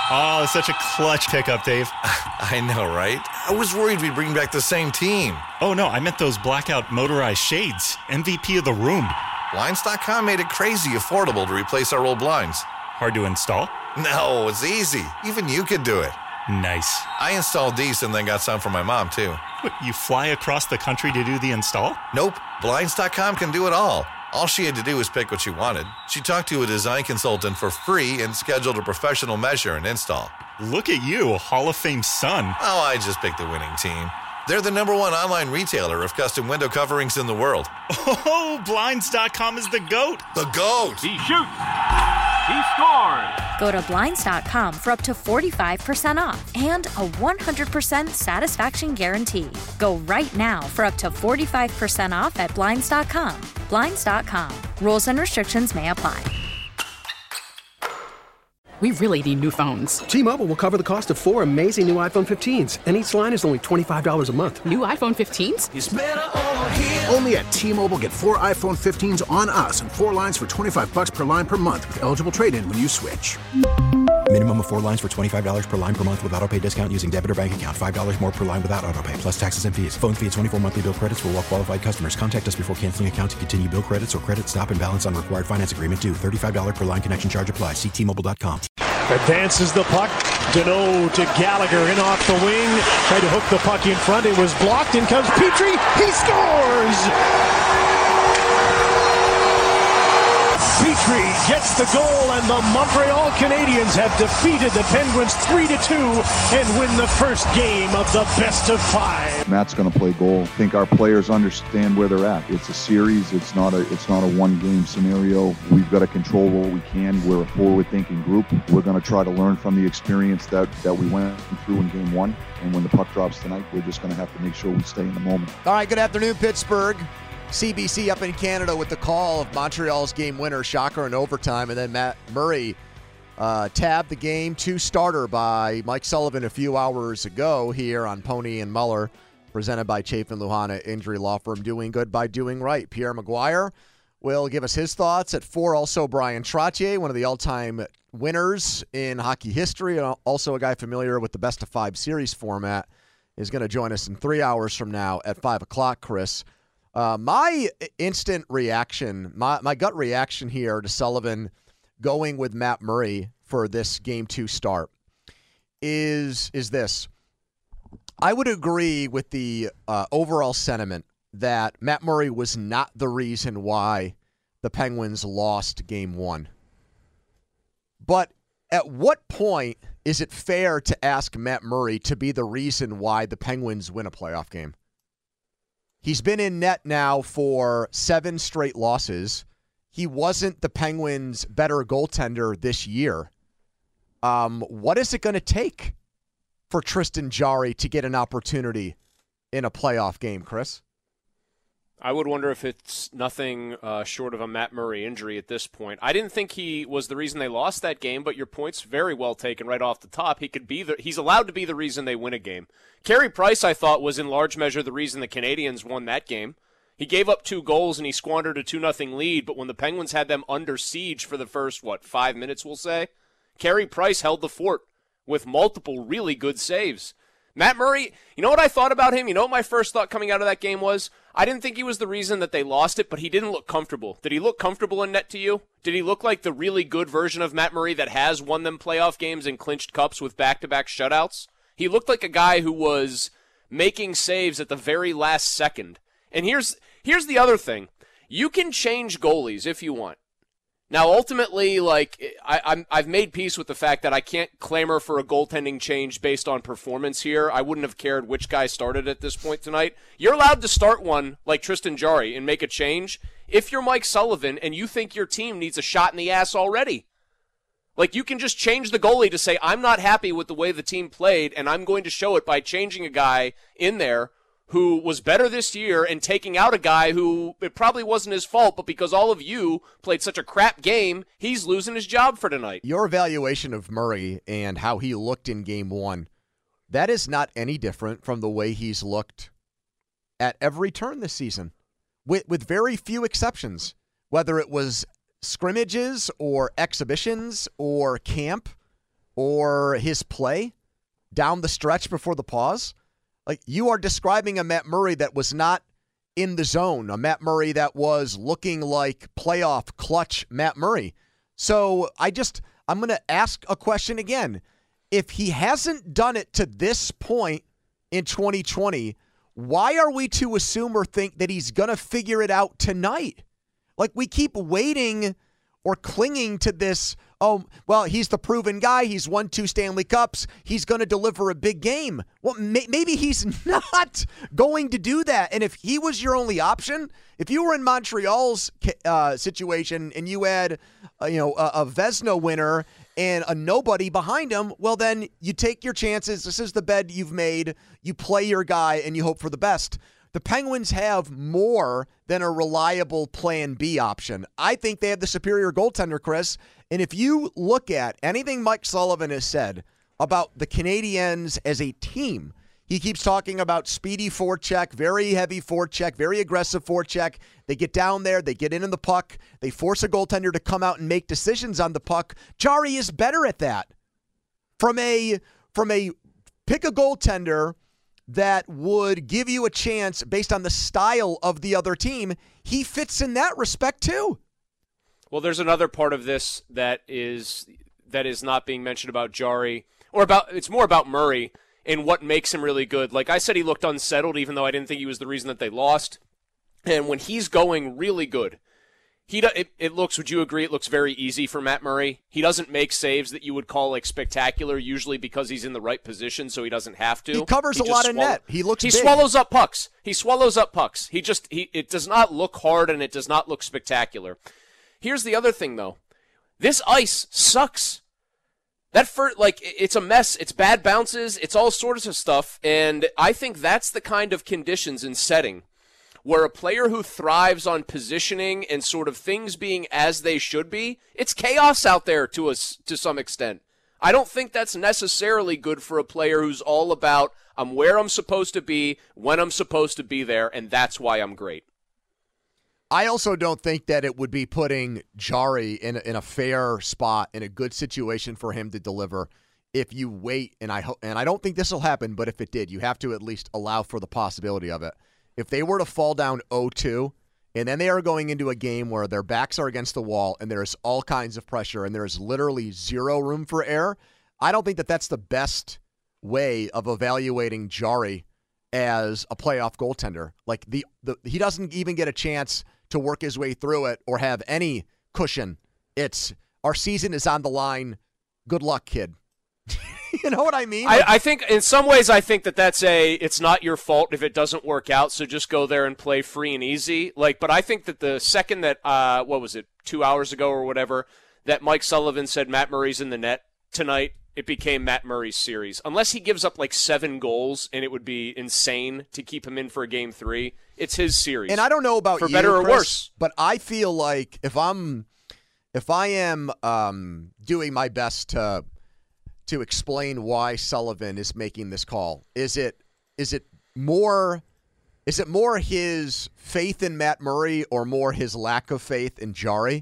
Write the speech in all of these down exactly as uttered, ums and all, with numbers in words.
Oh, such a clutch pickup, Dave. I know, right? I was worried we'd bring back the same team. Oh, no, I meant those blackout motorized shades. M V P of the room. Blinds dot com made it crazy affordable to replace our old blinds. Hard to install? No, it's easy. Even you could do it. Nice. I installed these and then got some for my mom, too. What, you fly across the country to do the install? Nope. Blinds dot com can do it all. All she had to do was pick what she wanted. She talked to a design consultant for free and scheduled a professional measure and install. Look at you, Hall of Fame son. Oh, I just picked the winning team. They're the number one online retailer of custom window coverings in the world. Oh, Blinds dot com is the GOAT. The GOAT! He shoots. He scores. Go to Blinds dot com for up to forty-five percent off and a one hundred percent satisfaction guarantee. Go right now for up to forty-five percent off at Blinds dot com. Blinds dot com. Rules and restrictions may apply. We really need new phones. T-Mobile will cover the cost of four amazing new iPhone fifteens, and each line is only twenty-five dollars a month. New iPhone fifteens? It's better over here. Only at T-Mobile, get four iPhone fifteens on us and four lines for twenty-five dollars per line per month with eligible trade-in when you switch. Minimum of four lines for twenty-five dollars per line per month with autopay discount using debit or bank account. five dollars more per line without autopay, plus taxes and fees. Phone fee at twenty-four monthly bill credits for well-qualified customers. Contact us before canceling account to continue bill credits or credit stop and balance on required finance agreement due. thirty-five dollars per line connection charge applies. See T Mobile dot com. Advances the puck. Deneau to Gallagher in off the wing. Tried to hook the puck in front. It was blocked. In comes Petrie. He scores! Petrie gets the goal, and the Montreal Canadiens have defeated the Penguins three to two and win the first game of the best of five. Matt's going to play goal. I think our players understand where they're at. It's a series. It's not a it's not a one-game scenario. We've got to control what we can. We're a forward-thinking group. We're going to try to learn from the experience that, that we went through in game one. And when the puck drops tonight, we're just going to have to make sure we stay in the moment. All right, good afternoon, Pittsburgh. C B C up in Canada with the call of Montreal's game winner, shocker in overtime, and then Matt Murray uh, tabbed the game to starter by Mike Sullivan a few hours ago here on Pony and Muller, presented by Chafin Luhana Injury Law Firm, doing good by doing right. Pierre Maguire will give us his thoughts at four. Also, Brian Trottier, one of the all-time winners in hockey history, and also a guy familiar with the best-of-five series format, is going to join us in three hours from now at five o'clock, Chris. Uh, my instant reaction, my, my gut reaction here to Sullivan going with Matt Murray for this game two start is, is this. I would agree with the uh, overall sentiment that Matt Murray was not the reason why the Penguins lost game one. But at what point is it fair to ask Matt Murray to be the reason why the Penguins win a playoff game? He's been in net now for seven straight losses. He wasn't the Penguins' better goaltender this year. Um, what is it going to take for Tristan Jarry to get an opportunity in a playoff game, Chris? I would wonder if it's nothing uh, short of a Matt Murray injury at this point. I didn't think he was the reason they lost that game, but your point's very well taken right off the top. He could be the, he's allowed to be the reason they win a game. Carey Price, I thought, was in large measure the reason the Canadiens won that game. He gave up two goals and he squandered a two nothing lead, but when the Penguins had them under siege for the first, what, five minutes, we'll say, Carey Price held the fort with multiple really good saves. Matt Murray, you know what I thought about him? You know what my first thought coming out of that game was? I didn't think he was the reason that they lost it, but he didn't look comfortable. Did he look comfortable in net to you? Did he look like the really good version of Matt Murray that has won them playoff games and clinched cups with back-to-back shutouts? He looked like a guy who was making saves at the very last second. And here's here's the other thing. You can change goalies if you want. Now, ultimately, like I, I'm, I've made peace with the fact that I can't clamor for a goaltending change based on performance here. I wouldn't have cared which guy started at this point tonight. You're allowed to start one like Tristan Jarry and make a change if you're Mike Sullivan and you think your team needs a shot in the ass already. Like, you can just change the goalie to say, I'm not happy with the way the team played, and I'm going to show it by changing a guy in there who was better this year and taking out a guy who it probably wasn't his fault, but because all of you played such a crap game, he's losing his job for tonight. Your evaluation of Murray and how he looked in game one, that is not any different from the way he's looked at every turn this season, with, with very few exceptions, whether it was scrimmages or exhibitions or camp. or his play down the stretch before the pause? Like, you are describing a Matt Murray that was not in the zone, a Matt Murray that was looking like playoff clutch Matt Murray. So I just, I'm going to ask a question again. If he hasn't done it to this point in twenty twenty, why are we to assume or think that he's going to figure it out tonight? Like, we keep waiting or clinging to this, oh, well, he's the proven guy. He's won two Stanley Cups. He's going to deliver a big game. Well, may- maybe he's not going to do that. And if he was your only option, if you were in Montreal's uh, situation and you had, uh, you know, a, a Vezina winner and a nobody behind him, well, then you take your chances. This is the bed you've made. You play your guy and you hope for the best. The Penguins have more than a reliable plan B option. I think they have the superior goaltender, Chris. And if you look at anything Mike Sullivan has said about the Canadiens as a team, he keeps talking about speedy forecheck, very heavy forecheck, very aggressive forecheck. They get down there, they get in on the puck, they force a goaltender to come out and make decisions on the puck. Jarry is better at that. From a from a pick a goaltender that would give you a chance based on the style of the other team, he fits in that respect too. Well, there's another part of this that is that is not being mentioned about Jarry, or about it's more about Murray and what makes him really good. Like I said, he looked unsettled, even though I didn't think he was the reason that they lost. And when he's going really good, he do, it, it looks, would you agree, it looks very easy for Matt Murray? He doesn't make saves that you would call like spectacular, usually because he's in the right position, so he doesn't have to. He covers he a lot swallow- of net. He looks He big. swallows up pucks. He swallows up pucks. He just, he it does not look hard and it does not look spectacular. Here's the other thing, though. This ice sucks. That for like it's a mess. It's bad bounces. It's all sorts of stuff, and I think that's the kind of conditions and setting where a player who thrives on positioning and sort of things being as they should be, it's chaos out there to us to some extent. I don't think that's necessarily good for a player who's all about I'm where I'm supposed to be, when I'm supposed to be there, and that's why I'm great. I also don't think that it would be putting Jarry in a, in a fair spot, in a good situation for him to deliver if you wait, and I ho- and I don't think this will happen, but if it did, you have to at least allow for the possibility of it. If they were to fall down oh two, and then they are going into a game where their backs are against the wall and there's all kinds of pressure and there's literally zero room for error, I don't think that that's the best way of evaluating Jarry as a playoff goaltender. Like the, the he doesn't even get a chance to work his way through it or have any cushion. It's our season is on the line. Good luck, kid. You know what I mean? I, I think in some ways I think that that's a it's not your fault if it doesn't work out, so just go there and play free and easy. Like, but I think that the second that uh, what was it, two hours ago or whatever, that Mike Sullivan said Matt Murray's in the net tonight, it became Matt Murray's series. Unless he gives up like seven goals, and it would be insane to keep him in for a game three. It's his series. And I don't know about for you, better or Chris, worse. but I feel like if I'm if I am um, doing my best to to explain why Sullivan is making this call, is it is it more is it more his faith in Matt Murray or more his lack of faith in Jarry?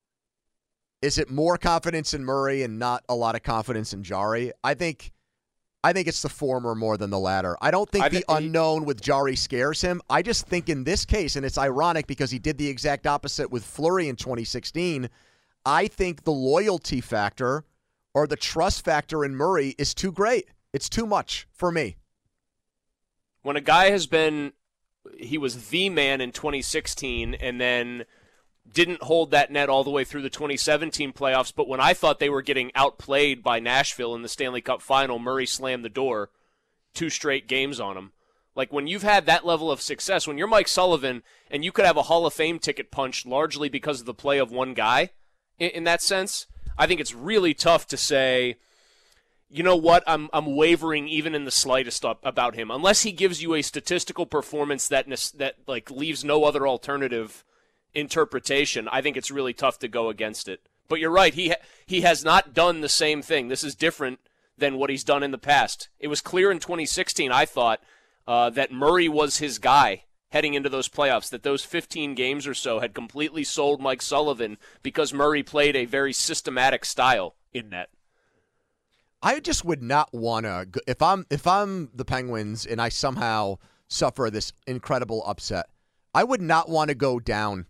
Is it more confidence in Murray and not a lot of confidence in Jarry? I think I think it's the former more than the latter. I don't think I the th- unknown with Jarry scares him. I just think in this case, and it's ironic because he did the exact opposite with Fleury in twenty sixteen, I think the loyalty factor or the trust factor in Murray is too great. It's too much for me. When a guy has been, he was the man in twenty sixteen and then didn't hold that net all the way through the twenty seventeen playoffs, but when I thought they were getting outplayed by Nashville in the Stanley Cup final, Murray slammed the door, two straight games on him. Like, when you've had that level of success, when you're Mike Sullivan and you could have a Hall of Fame ticket punched largely because of the play of one guy, in, in that sense, I think it's really tough to say, you know what, I'm I'm wavering even in the slightest up about him. Unless he gives you a statistical performance that that like leaves no other alternative interpretation, I think it's really tough to go against it. But you're right, he ha- he has not done the same thing. This is different than what he's done in the past. It was clear in twenty sixteen, I thought, uh, that Murray was his guy heading into those playoffs, that those fifteen games or so had completely sold Mike Sullivan because Murray played a very systematic style in net. I just would not want to if I'm if I'm the Penguins and I somehow suffer this incredible upset. I would not want to go down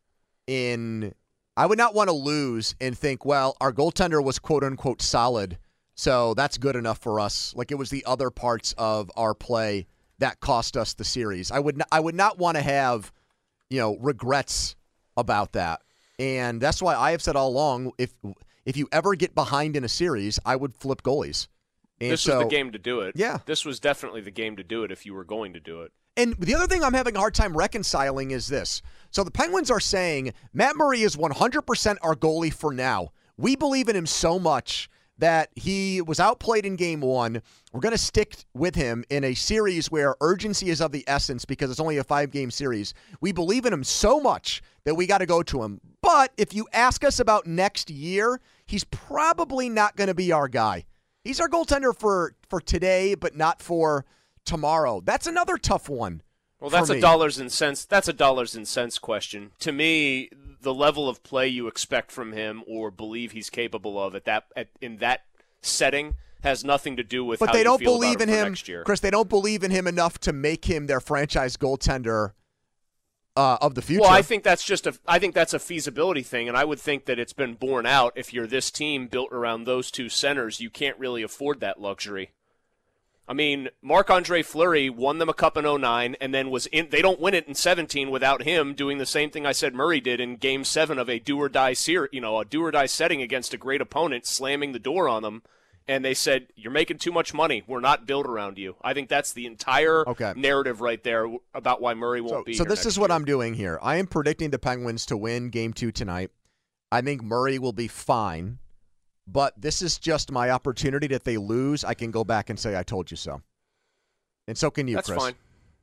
in I would not want to lose and think, well, our goaltender was quote unquote solid, so that's good enough for us. Like it was the other parts of our play that cost us the series. I would not, I would not want to have, you know, regrets about that. And that's why I have said all along, if if you ever get behind in a series, I would flip goalies. And this so, was the game to do it. Yeah. This was definitely the game to do it if you were going to do it. And the other thing I'm having a hard time reconciling is this. So the Penguins are saying Matt Murray is one hundred percent our goalie for now. We believe in him so much that he was outplayed in game one. We're going to stick with him in a series where urgency is of the essence because it's only a five-game series. We believe in him so much that we got to go to him. But if you ask us about next year, he's probably not going to be our guy. He's our goaltender for, for today, but not for tomorrow. That's another tough one. Well, that's a dollars and cents. That's a dollars and cents question. To me, the level of play you expect from him or believe he's capable of at that at, in that setting has nothing to do with. But how they you don't feel believe about in him, for him, next year. Chris. They don't believe in him enough to make him their franchise goaltender uh, of the future. Well, I think that's just a. I think that's a feasibility thing, and I would think that it's been borne out. If you're this team built around those two centers, you can't really afford that luxury. I mean, Marc-Andre Fleury won them a cup in oh nine and then was in – they don't win it in seventeen without him doing the same thing I said Murray did in game seven of a do-or-die series, you know, a do-or-die setting against a great opponent, slamming the door on them. And they said, you're making too much money. We're not built around you. I think that's the entire okay. narrative right there about why Murray won't so, be So here this next is what year. I'm doing here. I am predicting the Penguins to win game two tonight. I think Murray will be fine. But this is just my opportunity that if they lose, I can go back and say, I told you so. And so can you, That's Chris. fine.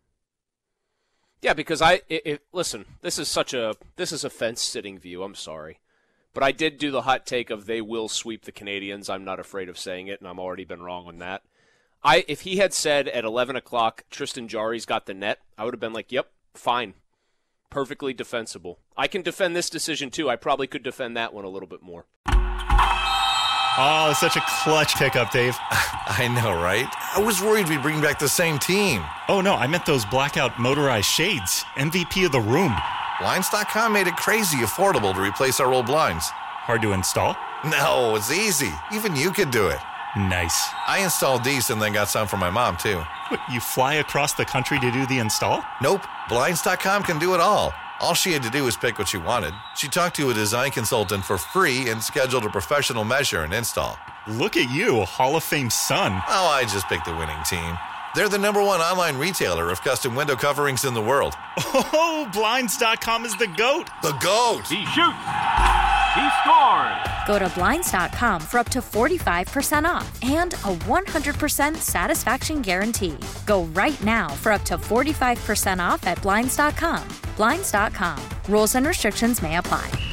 Yeah, because I it, it, listen. This is such a this is a fence-sitting view. I'm sorry, but I did do the hot take of they will sweep the Canadians. I'm not afraid of saying it, and I'm already been wrong on that. I if he had said at eleven o'clock Tristan Jarry's got the net, I would have been like, yep, fine, perfectly defensible. I can defend this decision too. I probably could defend that one a little bit more. Oh, such a clutch pickup, Dave. I know, right? I was worried we'd bring back the same team. Oh, no, I meant those blackout motorized shades. M V P of the room. Blinds dot com made it crazy affordable to replace our old blinds. Hard to install? No, it's easy. Even you could do it. Nice. I installed these and then got some for my mom, too. What, you fly across the country to do the install? Nope. Blinds dot com can do it all. All she had to do was pick what she wanted. She talked to a design consultant for free and scheduled a professional measure and install. Look at you, Hall of Fame son. Oh, I just picked the winning team. They're the number one online retailer of custom window coverings in the world. Oh, Blinds dot com is the GOAT. The GOAT! He shoots! He scores! Go to Blinds dot com for up to forty-five percent off and a one hundred percent satisfaction guarantee. Go right now for up to forty-five percent off at Blinds dot com. Blinds dot com. Rules and restrictions may apply.